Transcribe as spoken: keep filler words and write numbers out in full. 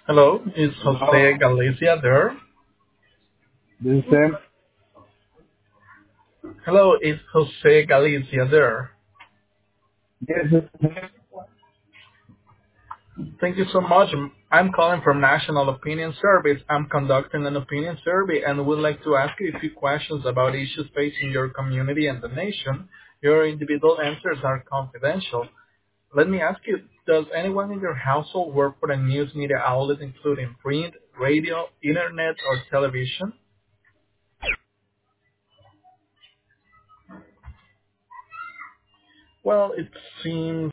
Hello, is Hello, Jose Galicia there? this is Sam. Hello, is Jose Galicia there? Yes, this is Sam. Thank you so much. I'm calling from National Opinion Service. I'm conducting an opinion survey and would like to ask you a few questions about issues facing your community and the nation. Your individual answers are confidential. Let me ask you, does anyone in your household work for a news media outlet including print, radio, internet, or television? Well, it seems